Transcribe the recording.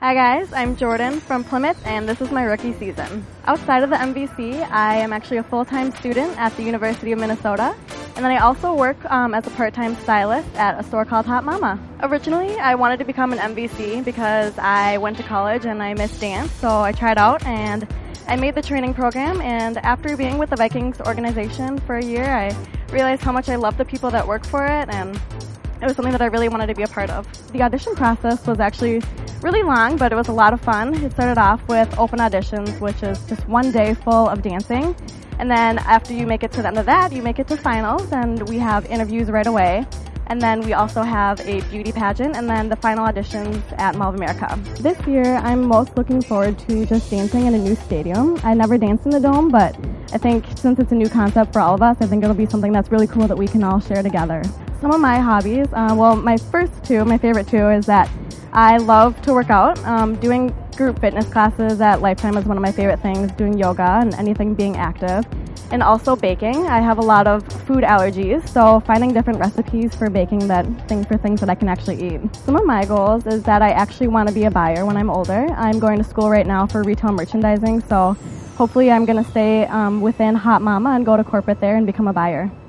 Hi guys, I'm Jordan from Plymouth and this is my rookie season. Outside of the MVC, I am actually a full-time student at the University of Minnesota, and then I also work as a part-time stylist at a store called Hot Mama. Originally, I wanted to become an MVC because I went to college and I missed dance, so I tried out and I made the training program, and after being with the Vikings organization for a year, I realized how much I love the people that work for it, and it was something that I really wanted to be a part of. The audition process was actually really long, but it was a lot of fun. It started off with open auditions, which is just one day full of dancing. And then after you make it to the end of that, you make it to finals, and we have interviews right away. And then we also have a beauty pageant, and then the final auditions at Mall of America. This year, I'm most looking forward to just dancing in a new stadium. I never danced in the Dome, but I think since it's a new concept for all of us, I think it'll be something that's really cool that we can all share together. Some of my hobbies, my favorite two, is that I love to work out. Doing group fitness classes at Lifetime is one of my favorite things, doing yoga and anything being active. And also baking. I have a lot of food allergies, so finding different recipes for baking for things that I can actually eat. Some of my goals is that I actually want to be a buyer when I'm older. I'm going to school right now for retail merchandising, so hopefully I'm going to stay within Hot Mama and go to corporate there and become a buyer.